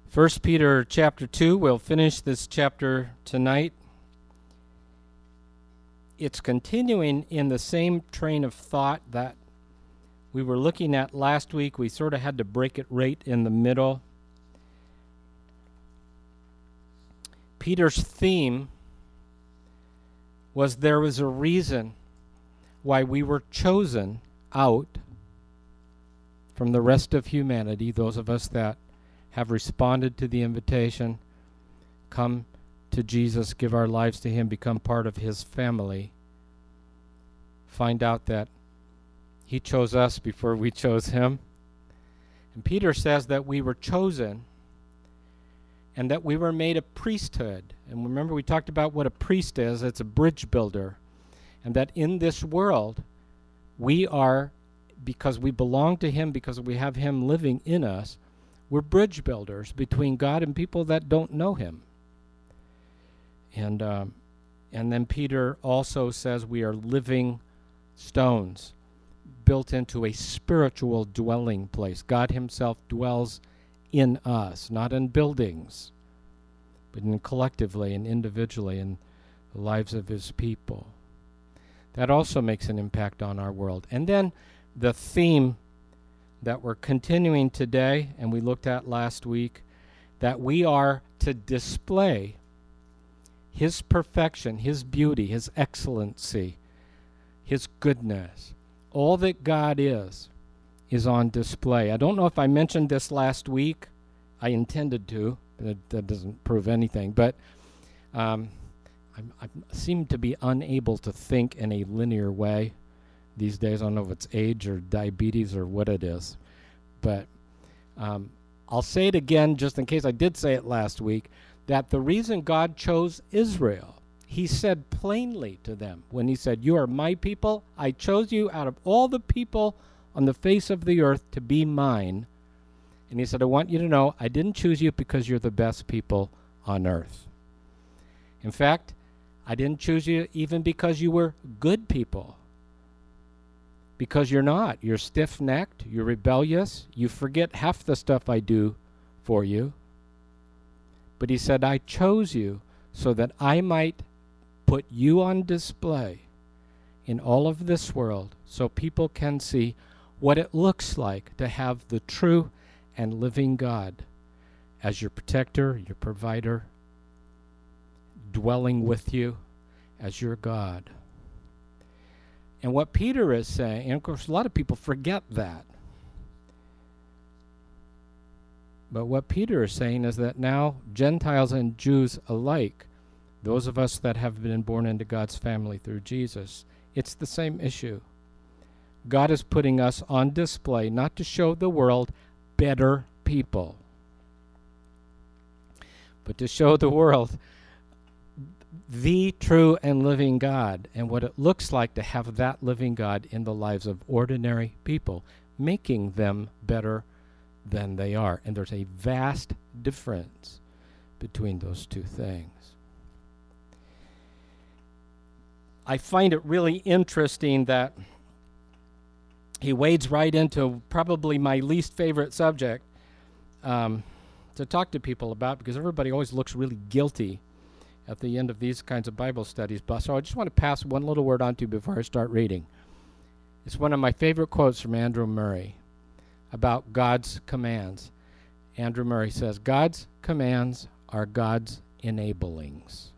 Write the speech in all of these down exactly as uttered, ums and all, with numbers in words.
First Peter chapter two, we'll finish this chapter tonight. It's continuing in the same train of thought that we were looking at last week. We sort of had to break it right in the middle. Peter's theme was there was a reason why we were chosen out from the rest of humanity, those of us that have responded to the invitation, come to Jesus, give our lives to him, become part of his family, find out that he chose us before we chose him. And Peter says that we were chosen and that we were made a priesthood. And remember, we talked about what a priest is. It's a bridge builder. And that in this world, we are, because we belong to him, because we have him living in us, we're bridge builders between God and people that don't know him. And um, and then Peter also says we are living stones built into a spiritual dwelling place. God himself dwells in us, not in buildings, but in collectively and individually in the lives of his people. That also makes an impact on our world. And then the theme that we're continuing today, and we looked at last week, that we are to display his perfection, his beauty, his excellency, his goodness. All that God is, is on display. I don't know if I mentioned this last week. I intended to. That, that doesn't prove anything. But um, I, I seem to be unable to think in a linear way these days. I don't know if it's age or diabetes or what it is. But um, I'll say it again just in case I did say it last week, that the reason God chose Israel, he said plainly to them when he said, "You are my people. I chose you out of all the people on the face of the earth to be mine." And he said, "I want you to know I didn't choose you because you're the best people on earth. In fact, I didn't choose you even because you were good people. Because you're not. You're stiff-necked. You're rebellious. You forget half the stuff I do for you. But he said, I chose you so that I might put you on display in all of this world so people can see what it looks like to have the true and living God as your protector, your provider, dwelling with you as your God." And what Peter is saying, and of course a lot of people forget that, but what Peter is saying is that now Gentiles and Jews alike, those of us that have been born into God's family through Jesus, it's the same issue. God is putting us on display not to show the world better people, but to show the world the true and living God and what it looks like to have that living God in the lives of ordinary people, making them better than they are. And there's a vast difference between those two things. I find it really interesting that he wades right into probably my least favorite subject um, to talk to people about, because everybody always looks really guilty at the end of these kinds of Bible studies. But so I just want to pass one little word on to you before I start reading. It's one of my favorite quotes from Andrew Murray about God's commands. Andrew Murray says, "God's commands are God's enablings."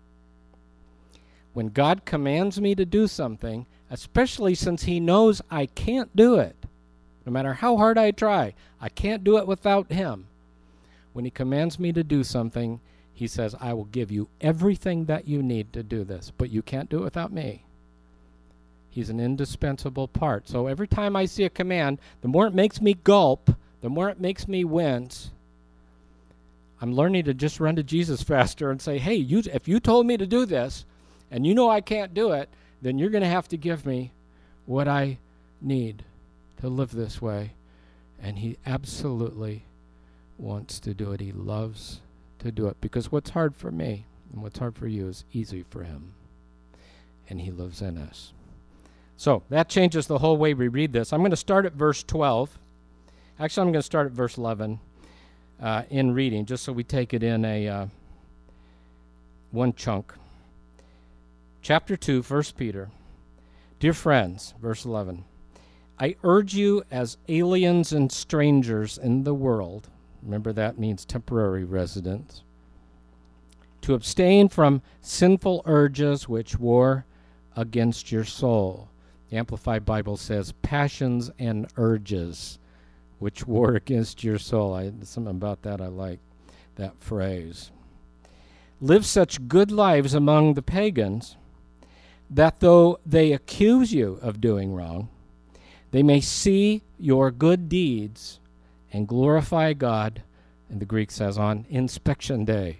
When God commands me to do something, especially since he knows I can't do it, no matter how hard I try, I can't do it without him. When he commands me to do something, he says, I will give you everything that you need to do this, but you can't do it without me. He's an indispensable part. So every time I see a command, the more it makes me gulp, the more it makes me wince, I'm learning to just run to Jesus faster and say, hey, you, if you told me to do this, and you know I can't do it, then you're going to have to give me what I need to live this way. And he absolutely wants to do it. He loves to do it, because what's hard for me and what's hard for you is easy for him, and he lives in us. So that changes the whole way we read this. I'm going to start at verse twelve. Actually, I'm going to start at verse eleven. uh, in reading, just so we take it in a uh, one chunk. Chapter two, First Peter. Dear friends, verse eleven, I urge you as aliens and strangers in the world, remember that means temporary residents, to abstain from sinful urges which war against your soul. The Amplified Bible says passions and urges which war against your soul. I, something about that I like, that phrase. Live such good lives among the pagans that though they accuse you of doing wrong, they may see your good deeds and glorify God, and the Greek says, on inspection day.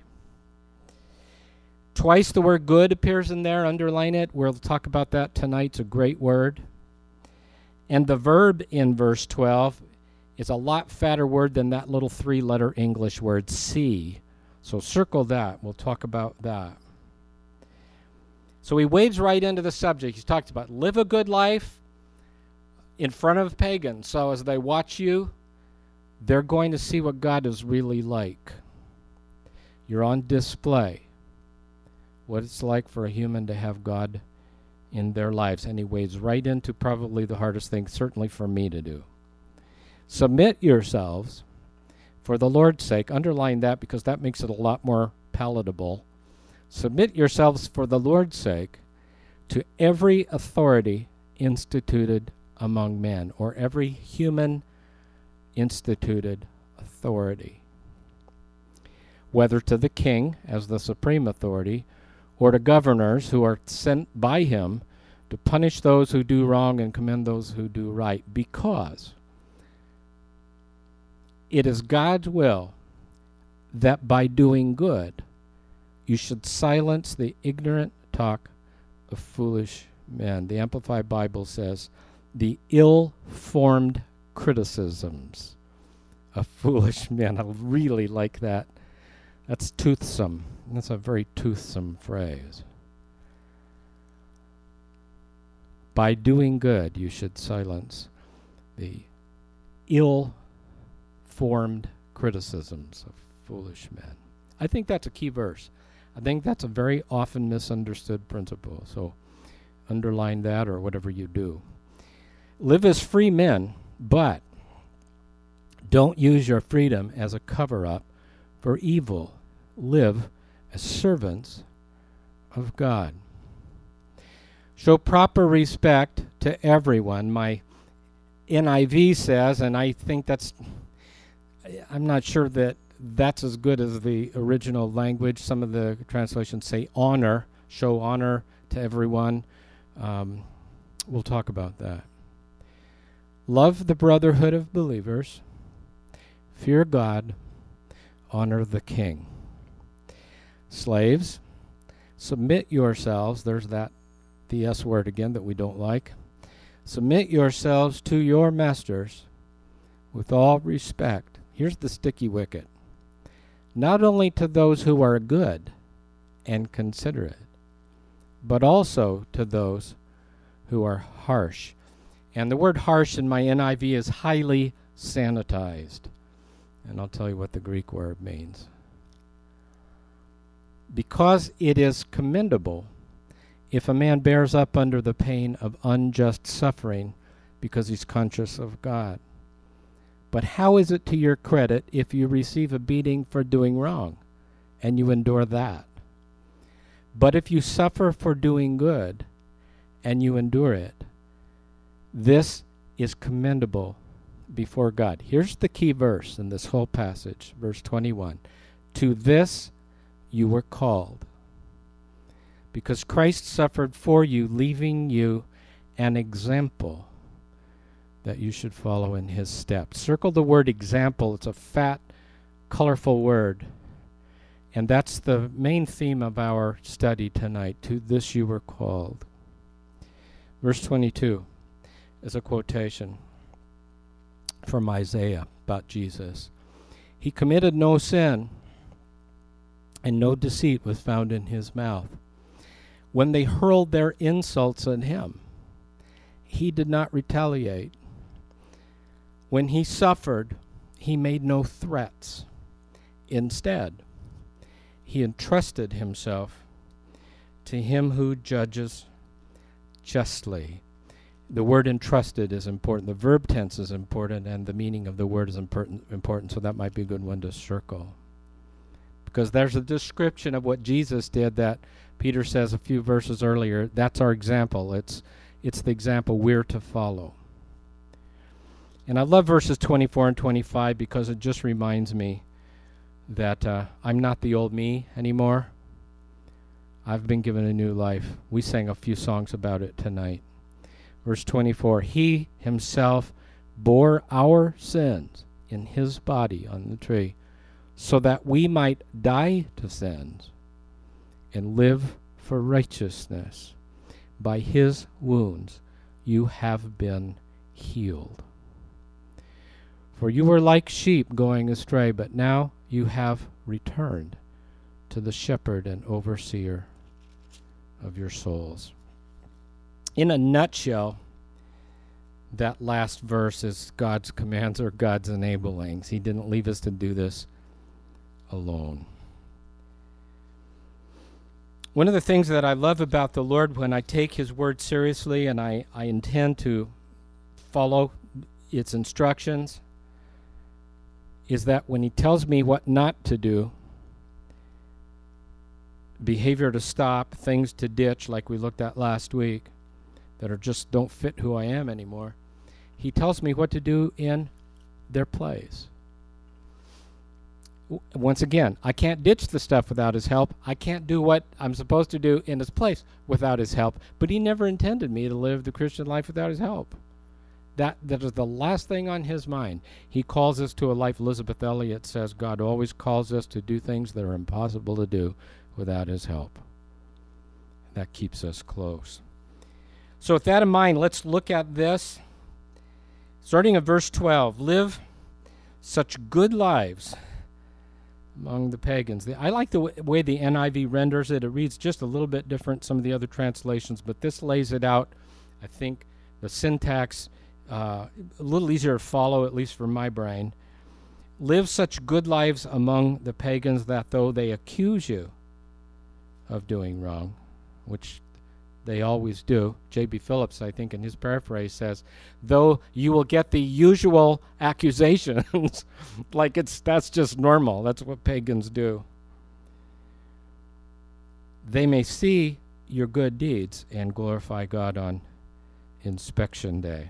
Twice the word good appears in there, underline it. We'll talk about that tonight. It's a great word. And the verb in verse twelve is a lot fatter word than that little three-letter English word, see. So circle that. We'll talk about that. So he wades right into the subject. He's talked about live a good life in front of pagans. So as they watch you, they're going to see what God is really like. You're on display. What it's like for a human to have God in their lives. And he wades right into probably the hardest thing, certainly for me to do. Submit yourselves for the Lord's sake. Underline that because that makes it a lot more palatable. Submit yourselves for the Lord's sake to every authority instituted among men, or every human instituted authority, whether to the king as the supreme authority, or to governors who are sent by him to punish those who do wrong and commend those who do right, because it is God's will that by doing good you should silence the ignorant talk of foolish men. The Amplified Bible says, the ill-formed criticisms of foolish men. I really like that. That's toothsome. That's a very toothsome phrase. By doing good, you should silence the ill-formed criticisms of foolish men. I think that's a key verse. I think that's a very often misunderstood principle. So underline that or whatever you do. Live as free men, but don't use your freedom as a cover-up for evil. Live as servants of God. Show proper respect to everyone. My N I V says, and I think that's, I'm not sure that that's as good as the original language. Some of the translations say honor, show honor to everyone. Um, we'll talk about that. Love the brotherhood of believers. Fear God. Honor the king. Slaves, submit yourselves. There's that, the S word again that we don't like. Submit yourselves to your masters with all respect. Here's the sticky wicket. Not only to those who are good and considerate, but also to those who are harsh. And the word harsh in my N I V is highly sanitized. And I'll tell you what the Greek word means. Because it is commendable if a man bears up under the pain of unjust suffering because he's conscious of God. But how is it to your credit if you receive a beating for doing wrong and you endure that? But if you suffer for doing good and you endure it, this is commendable before God. Here's the key verse in this whole passage, verse twenty-one. To this you were called, because Christ suffered for you, leaving you an example that you should follow in his steps. Circle the word example. It's a fat, colorful word. And that's the main theme of our study tonight. To this you were called. Verse twenty-two is a quotation from Isaiah about Jesus. He committed no sin, and no deceit was found in his mouth. When they hurled their insults at him, he did not retaliate. When he suffered, he made no threats. instead. He entrusted himself to him who judges justly. The word entrusted is important. The verb tense is important, and the meaning of the word is important, important, so that might be a good one to circle. Because there's a description of what Jesus did that Peter says a few verses earlier. That's our example. It's, it's the example we're to follow. And I love verses twenty-four and twenty-five because it just reminds me that uh, I'm not the old me anymore. I've been given a new life. We sang a few songs about it tonight. Verse twenty-four, he himself bore our sins in his body on the tree, so that we might die to sins and live for righteousness. By his wounds you have been healed. For you were like sheep going astray, but now you have returned to the shepherd and overseer of your souls. In a nutshell, that last verse is God's commands or God's enablings. He didn't leave us to do this alone. One of the things that I love about the Lord when I take his word seriously and I, I intend to follow its instructions is that when he tells me what not to do, behavior to stop, things to ditch like we looked at last week that are just don't fit who I am anymore, he tells me what to do in their place. W- once again, I can't ditch the stuff without his help. I can't do what I'm supposed to do in his place without his help. But he never intended me to live the Christian life without his help. That, that is the last thing on his mind. He calls us to a life. Elizabeth Elliot says God always calls us to do things that are impossible to do without his help. That keeps us close. So with that in mind, let's look at this. Starting at verse twelve, live such good lives among the pagans. The, I like the w- way the N I V renders it. It reads just a little bit different some of the other translations, but this lays it out. I think the syntax uh, a little easier to follow, at least for my brain. Live such good lives among the pagans that though they accuse you of doing wrong, which they always do. J B Phillips, I think, in his paraphrase says, though you will get the usual accusations, like it's that's just normal. That's what pagans do. They may see your good deeds and glorify God on inspection day.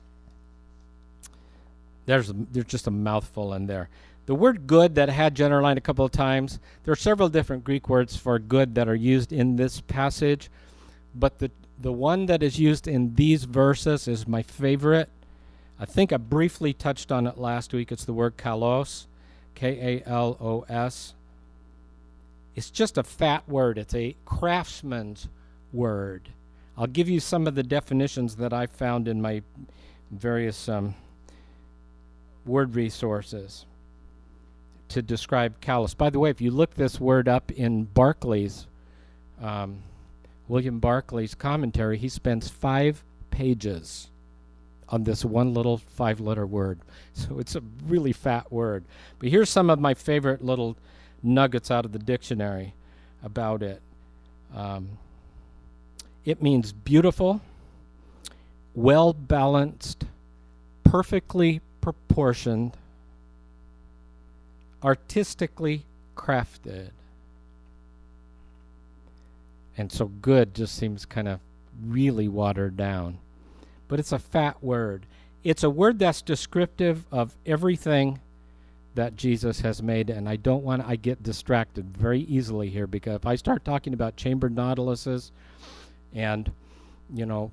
There's, there's just a mouthful in there. The word good that I had Jen underlined a couple of times, there are several different Greek words for good that are used in this passage. But the the one that is used in these verses is my favorite. I think I briefly touched on it last week. It's the word kalos, K A L O S. It's just a fat word. It's a craftsman's word. I'll give you some of the definitions that I found in my various um, word resources to describe kalos. By the way, if you look this word up in Barclay's um, William Barclay's commentary, he spends five pages on this one little five-letter word. So it's a really fat word. But here's some of my favorite little nuggets out of the dictionary about it. Um, it means beautiful, well-balanced, perfectly proportioned, artistically crafted. And so good just seems kind of really watered down. But it's a fat word. It's a word that's descriptive of everything that Jesus has made, and I don't want to, I get distracted very easily here, because if I start talking about chambered nautiluses and, you know,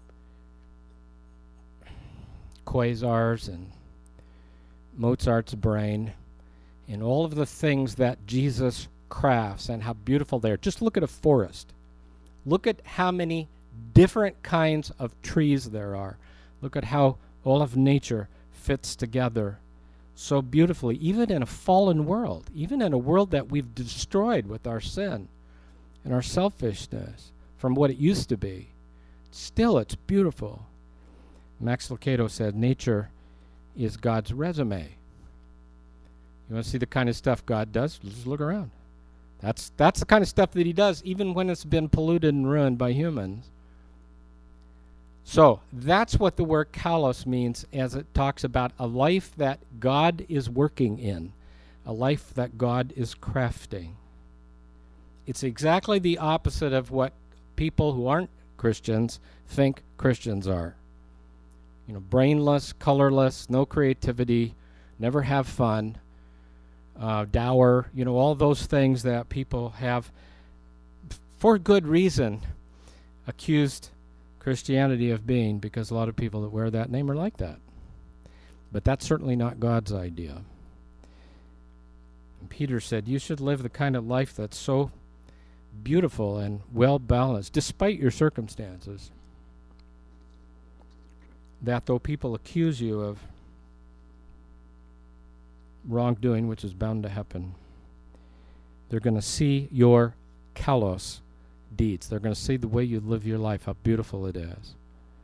quasars and Mozart's brain and all of the things that Jesus crafts and how beautiful they are. Just look at a forest. Look at how many different kinds of trees there are. Look at how all of nature fits together so beautifully, even in a fallen world, even in a world that we've destroyed with our sin and our selfishness from what it used to be. Still, it's beautiful. Max Lucado said, nature is God's resume. You want to see the kind of stuff God does? Just look around. That's that's the kind of stuff that he does, even when it's been polluted and ruined by humans. So that's what the word kalos means, as it talks about a life that God is working in, a life that God is crafting. It's exactly the opposite of what people who aren't Christians think Christians are. You know, brainless, colorless, no creativity, never have fun, uh, dour, you know, all those things that people have, for good reason, accused Christianity of being, because a lot of people that wear that name are like that. But that's certainly not God's idea. And Peter said, you should live the kind of life that's so beautiful and well-balanced, despite your circumstances, that though people accuse you of wrongdoing, which is bound to happen, they're going to see your kalos deeds. They're going to see the way you live your life, how beautiful it is.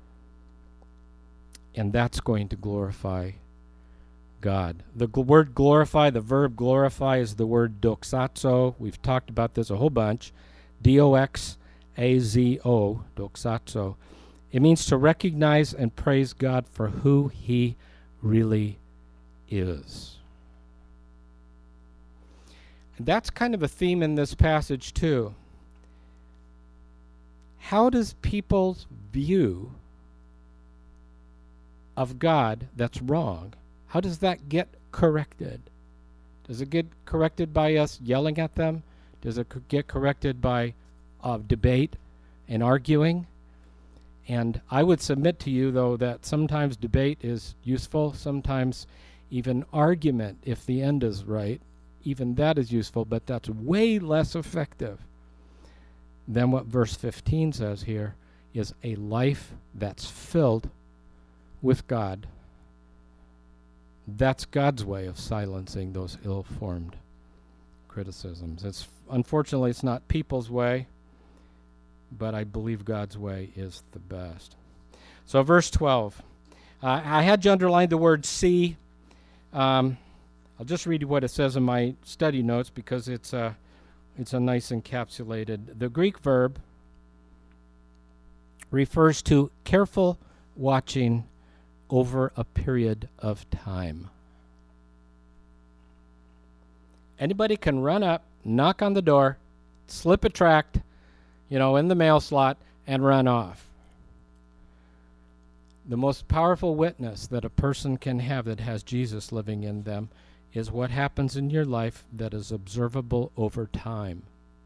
And that's going to glorify God. The gl- word glorify, the verb glorify, is the word doxazo. We've talked about this a whole bunch. D O X A Z O, doxazo. It means to recognize and praise God for who he really is. And that's kind of a theme in this passage too. How does people's view of God that's wrong, how does that get corrected? Does it get corrected by us yelling at them? Does it c- get corrected by uh, debate and arguing? And I would submit to you, though, that sometimes debate is useful, sometimes even argument, if the end is right, even that is useful, but that's way less effective than what verse fifteen says here, is a life that's filled with God. That's God's way of silencing those ill-formed criticisms. It's unfortunately, it's not people's way, but I believe God's way is the best. So verse twelve. Uh, I had you underline the word see. Um, I'll just read you what it says in my study notes, because it's a, it's a nice encapsulated. The Greek verb refers to careful watching over a period of time. Anybody can run up, knock on the door, slip a tract, you know, in the mail slot, and run off. The most powerful witness that a person can have that has Jesus living in them is what happens in your life that is observable over time.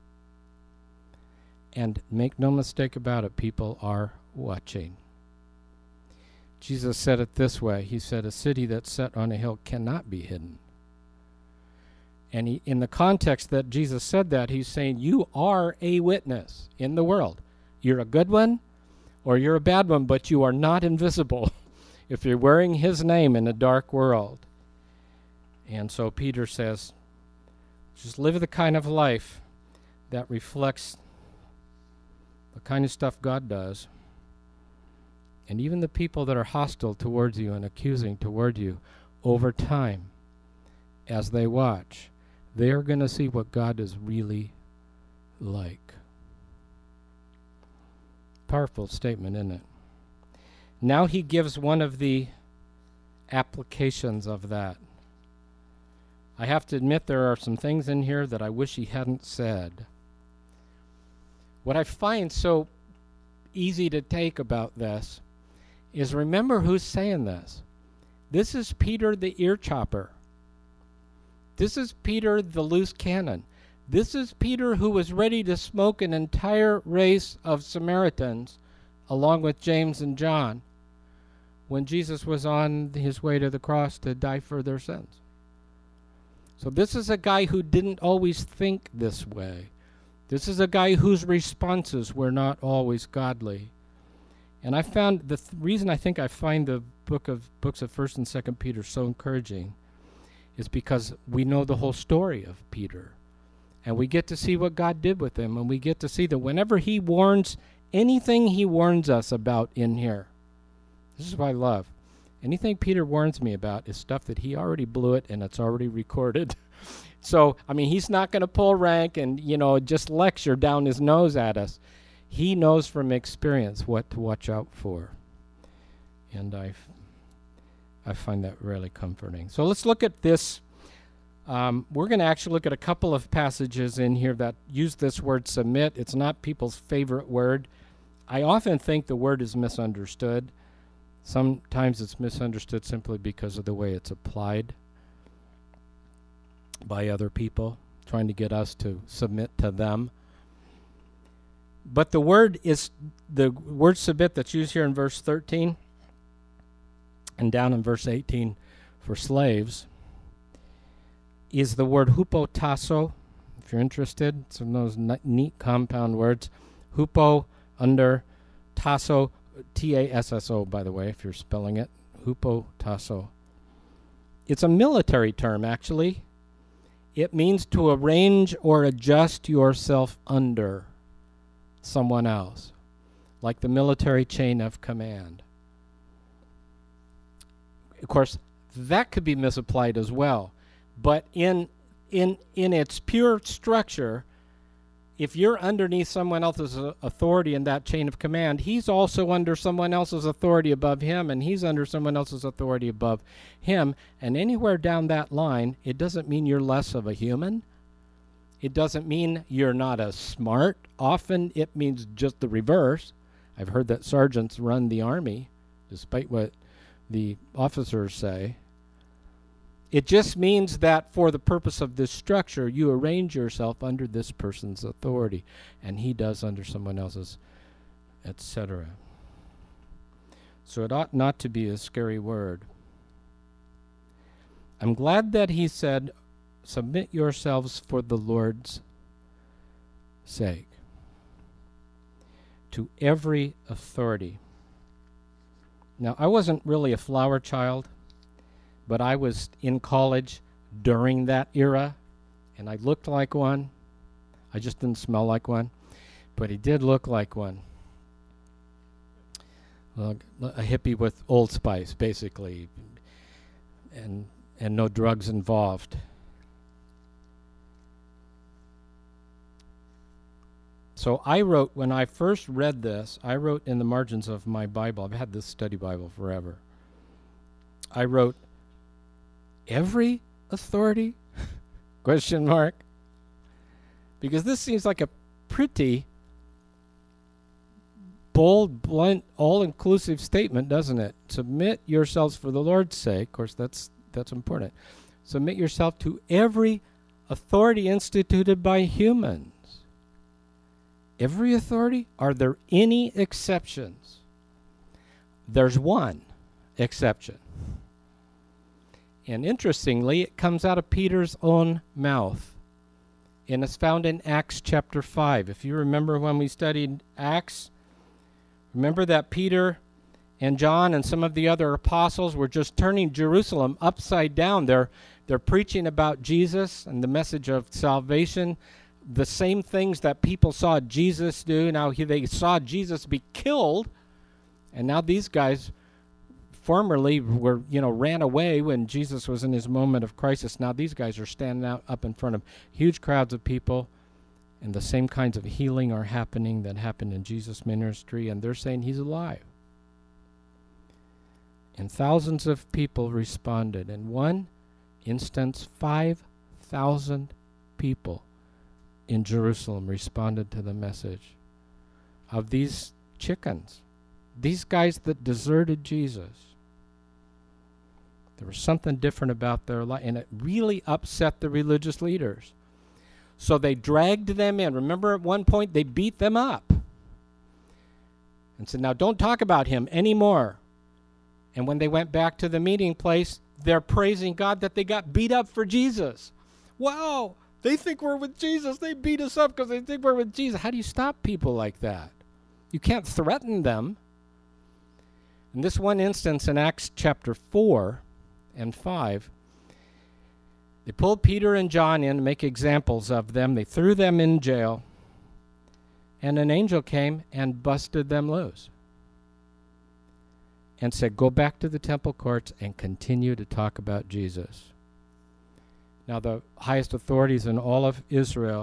And make no mistake about it, people are watching. Jesus said it this way. He said, a city that's set on a hill cannot be hidden. And he, in the context that Jesus said that, he's saying you are a witness in the world. You're a good one or you're a bad one, but you are not invisible if you're wearing his name in a dark world. And so Peter says, just live the kind of life that reflects the kind of stuff God does. And even the people that are hostile towards you and accusing toward you, over time, as they watch, they are going to see what God is really like. Powerful statement, isn't it? Now he gives one of the applications of that. I have to admit there are some things in here that I wish he hadn't said. What I find so easy to take about this is, remember who's saying this. This is Peter the ear chopper. This is Peter the loose cannon. This is Peter who was ready to smoke an entire race of Samaritans along with James and John when Jesus was on his way to the cross to die for their sins. So this is a guy who didn't always think this way. This is a guy whose responses were not always godly. And I found the th- reason I think I find the book of books of First and Second Peter so encouraging is because we know the whole story of Peter. And we get to see what God did with him, and we get to see that whenever he warns anything he warns us about in here, this is what I love, Anything Peter warns me about is stuff that he already blew it and it's already recorded. So, I mean, he's not going to pull rank and, you know, just lecture down his nose at us. He knows from experience what to watch out for. And I I find that really comforting. So let's look at this. Um, we're going to actually look at a couple of passages in here that use this word submit. It's not people's favorite word. I often think the word is misunderstood. Sometimes it's misunderstood simply because of the way it's applied by other people, trying to get us to submit to them. But the word is, the word submit that's used here in verse thirteen and down in verse eighteen for slaves is the word hupotasso. If you're interested, some of those neat compound words. Hupo under tasso, T A S S O, by the way, if you're spelling it. Hupotasso. It's a military term, actually. It means to arrange or adjust yourself under someone else, like the military chain of command. Of course, that could be misapplied as well. But in in in its pure structure, if you're underneath someone else's uh, authority in that chain of command, he's also under someone else's authority above him, and he's under someone else's authority above him. And anywhere down that line, it doesn't mean you're less of a human. It doesn't mean you're not as smart. Often it means just the reverse. I've heard that sergeants run the army, despite what the officers say. It just means that for the purpose of this structure, you arrange yourself under this person's authority, and he does under someone else's, et cetera. So it ought not to be a scary word. I'm glad that he said, submit yourselves for the Lord's sake to every authority. Now, I wasn't really a flower child, but I was in college during that era, and I looked like one. I just didn't smell like one, but he did look like one. Well, a hippie with Old Spice, basically, and and no drugs involved. So I wrote, when I first read this, I wrote in the margins of my Bible, I've had this study Bible forever, I wrote, every authority? Question mark. Because this seems like a pretty bold, blunt, all-inclusive statement, doesn't it? Submit yourselves for the Lord's sake. Of course, that's that's important. Submit yourself to every authority instituted by humans. Every authority? Are there any exceptions? There's one exception. And interestingly, it comes out of Peter's own mouth. And it's found in Acts chapter five. If you remember when we studied Acts, remember that Peter and John and some of the other apostles were just turning Jerusalem upside down. They're, they're preaching about Jesus and the message of salvation, the same things that people saw Jesus do. Now he, they saw Jesus be killed, and now these guys formerly were, you know, ran away when Jesus was in his moment of crisis. Now these guys are standing out up in front of huge crowds of people, and the same kinds of healing are happening that happened in Jesus' ministry, and they're saying he's alive. And thousands of people responded. In one instance, five thousand people in Jerusalem responded to the message of these chickens, these guys that deserted Jesus. There was something different about their life, and it really upset the religious leaders. So they dragged them in. Remember, at one point, they beat them up and said, now don't talk about him anymore. And when they went back to the meeting place, they're praising God that they got beat up for Jesus. Wow, they think we're with Jesus. They beat us up because they think we're with Jesus. How do you stop people like that? You can't threaten them. In this one instance in Acts chapter four and five, they pulled Peter and John in to make examples of them. They threw them in jail, and an angel came and busted them loose. and said, go back to the temple courts and continue to talk about Jesus. Now, the highest authorities in all of Israel